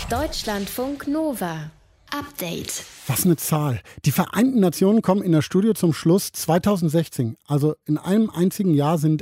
Deutschlandfunk Nova. Update. Was eine Zahl. Die Vereinten Nationen kommen in der Studie zum Schluss, 2016, also in einem einzigen Jahr, sind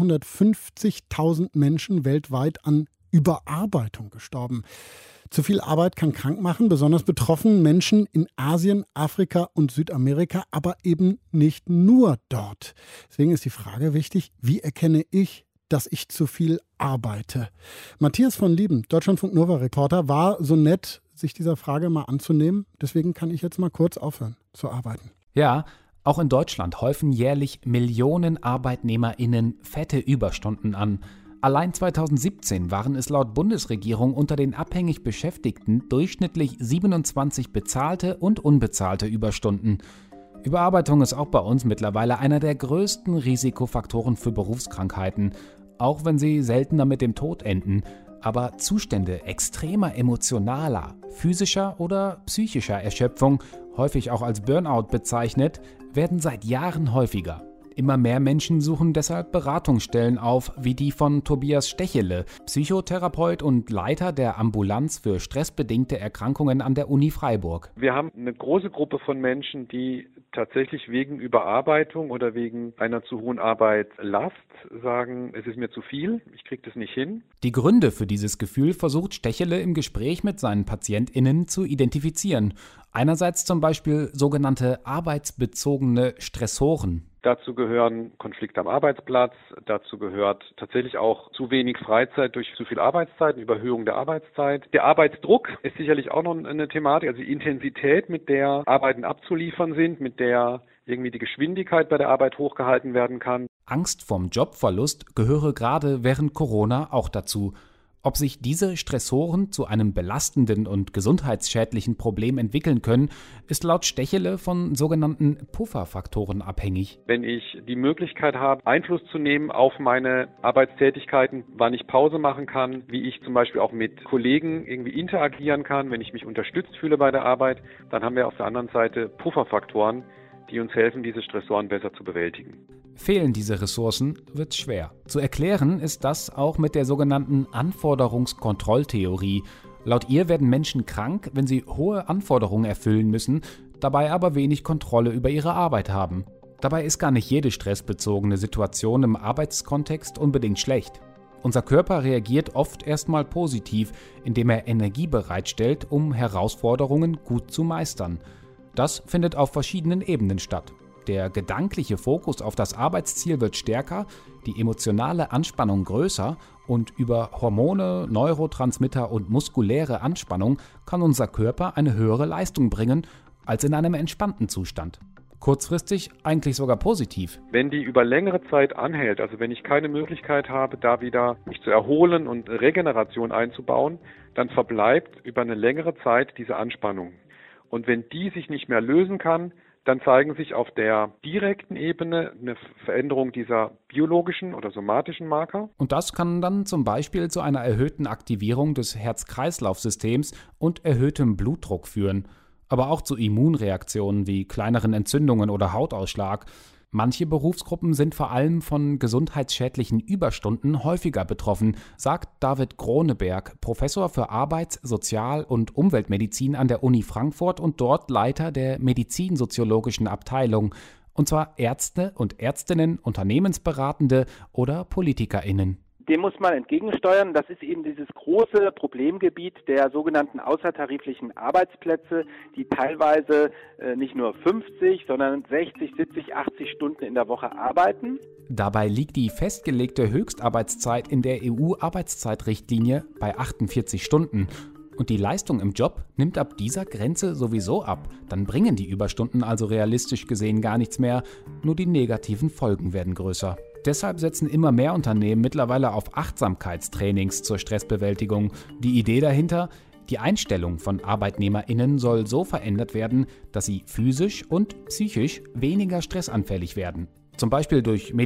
750.000 Menschen weltweit an Überarbeitung gestorben. Zu viel Arbeit kann krank machen, besonders betroffen Menschen in Asien, Afrika und Südamerika, aber eben nicht nur dort. Deswegen ist die Frage wichtig, wie erkenne ich, dass ich zu viel arbeite? Matthias von Lieben, Deutschlandfunk Nova Reporter, war so nett, sich dieser Frage mal anzunehmen. Deswegen kann ich jetzt mal kurz aufhören zu arbeiten. Ja, auch in Deutschland häufen jährlich Millionen ArbeitnehmerInnen fette Überstunden an. Allein 2017 waren es laut Bundesregierung unter den abhängig Beschäftigten durchschnittlich 27 bezahlte und unbezahlte Überstunden. Überarbeitung ist auch bei uns mittlerweile einer der größten Risikofaktoren für Berufskrankheiten, auch wenn sie seltener mit dem Tod enden. Aber Zustände extremer emotionaler, physischer oder psychischer Erschöpfung, häufig auch als Burnout bezeichnet, werden seit Jahren häufiger. Immer mehr Menschen suchen deshalb Beratungsstellen auf, wie die von Tobias Stechele, Psychotherapeut und Leiter der Ambulanz für stressbedingte Erkrankungen an der Uni Freiburg. Wir haben eine große Gruppe von Menschen, die tatsächlich wegen Überarbeitung oder wegen einer zu hohen Arbeitslast sagen, es ist mir zu viel, ich kriege das nicht hin. Die Gründe für dieses Gefühl versucht Stechele im Gespräch mit seinen PatientInnen zu identifizieren. Einerseits zum Beispiel sogenannte arbeitsbezogene Stressoren. Dazu gehören Konflikte am Arbeitsplatz, dazu gehört tatsächlich auch zu wenig Freizeit durch zu viel Arbeitszeit, Überhöhung der Arbeitszeit. Der Arbeitsdruck ist sicherlich auch noch eine Thematik, also die Intensität, mit der Arbeiten abzuliefern sind, mit der irgendwie die Geschwindigkeit bei der Arbeit hochgehalten werden kann. Angst vorm Jobverlust gehöre gerade während Corona auch dazu. Ob sich diese Stressoren zu einem belastenden und gesundheitsschädlichen Problem entwickeln können, ist laut Stechele von sogenannten Pufferfaktoren abhängig. Wenn ich die Möglichkeit habe, Einfluss zu nehmen auf meine Arbeitstätigkeiten, wann ich Pause machen kann, wie ich zum Beispiel auch mit Kollegen irgendwie interagieren kann, wenn ich mich unterstützt fühle bei der Arbeit, dann haben wir auf der anderen Seite Pufferfaktoren, die uns helfen, diese Stressoren besser zu bewältigen. Fehlen diese Ressourcen, wird's schwer. Zu erklären ist das auch mit der sogenannten Anforderungskontrolltheorie. Laut ihr werden Menschen krank, wenn sie hohe Anforderungen erfüllen müssen, dabei aber wenig Kontrolle über ihre Arbeit haben. Dabei ist gar nicht jede stressbezogene Situation im Arbeitskontext unbedingt schlecht. Unser Körper reagiert oft erstmal positiv, indem er Energie bereitstellt, um Herausforderungen gut zu meistern. Das findet auf verschiedenen Ebenen statt. Der gedankliche Fokus auf das Arbeitsziel wird stärker, die emotionale Anspannung größer und über Hormone, Neurotransmitter und muskuläre Anspannung kann unser Körper eine höhere Leistung bringen als in einem entspannten Zustand. Kurzfristig eigentlich sogar positiv. Wenn die über längere Zeit anhält, also wenn ich keine Möglichkeit habe, da wieder mich zu erholen und Regeneration einzubauen, dann verbleibt über eine längere Zeit diese Anspannung. Und wenn die sich nicht mehr lösen kann, dann zeigen sich auf der direkten Ebene eine Veränderung dieser biologischen oder somatischen Marker. Und das kann dann zum Beispiel zu einer erhöhten Aktivierung des Herz-Kreislauf-Systems und erhöhtem Blutdruck führen. Aber auch zu Immunreaktionen wie kleineren Entzündungen oder Hautausschlag. Manche Berufsgruppen sind vor allem von gesundheitsschädlichen Überstunden häufiger betroffen, sagt David Groneberg, Professor für Arbeits-, Sozial- und Umweltmedizin an der Uni Frankfurt und dort Leiter der medizinsoziologischen Abteilung. Und zwar Ärzte und Ärztinnen, Unternehmensberatende oder PolitikerInnen. Dem muss man entgegensteuern. Das ist eben dieses große Problemgebiet der sogenannten außertariflichen Arbeitsplätze, die teilweise nicht nur 50, sondern 60, 70, 80 Stunden in der Woche arbeiten. Dabei liegt die festgelegte Höchstarbeitszeit in der EU-Arbeitszeitrichtlinie bei 48 Stunden. Und die Leistung im Job nimmt ab dieser Grenze sowieso ab. Dann bringen die Überstunden also realistisch gesehen gar nichts mehr, nur die negativen Folgen werden größer. Deshalb setzen immer mehr Unternehmen mittlerweile auf Achtsamkeitstrainings zur Stressbewältigung. Die Idee dahinter: Die Einstellung von ArbeitnehmerInnen soll so verändert werden, dass sie physisch und psychisch weniger stressanfällig werden. Zum Beispiel durch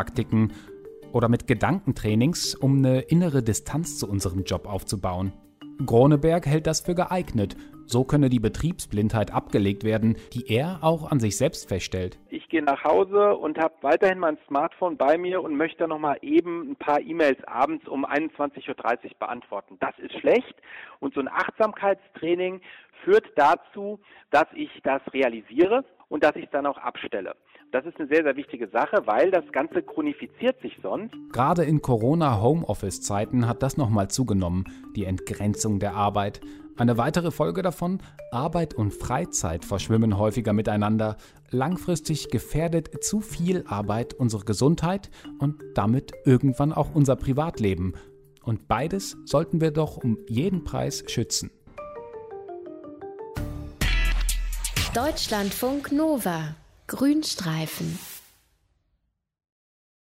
Meditationspraktiken oder mit Gedankentrainings, um eine innere Distanz zu unserem Job aufzubauen. Groneberg hält das für geeignet. So könne die Betriebsblindheit abgelegt werden, die er auch an sich selbst feststellt. Ich gehe nach Hause und habe weiterhin mein Smartphone bei mir und möchte noch mal eben ein paar E-Mails abends um 21.30 Uhr beantworten. Das ist schlecht und so ein Achtsamkeitstraining führt dazu, dass ich das realisiere und dass ich es dann auch abstelle. Das ist eine sehr, sehr wichtige Sache, weil das Ganze chronifiziert sich sonst. Gerade in Corona-Homeoffice-Zeiten hat das nochmal zugenommen, die Entgrenzung der Arbeit. Eine weitere Folge davon: Arbeit und Freizeit verschwimmen häufiger miteinander. Langfristig gefährdet zu viel Arbeit unsere Gesundheit und damit irgendwann auch unser Privatleben. Und beides sollten wir doch um jeden Preis schützen. Deutschlandfunk Nova. Grünstreifen.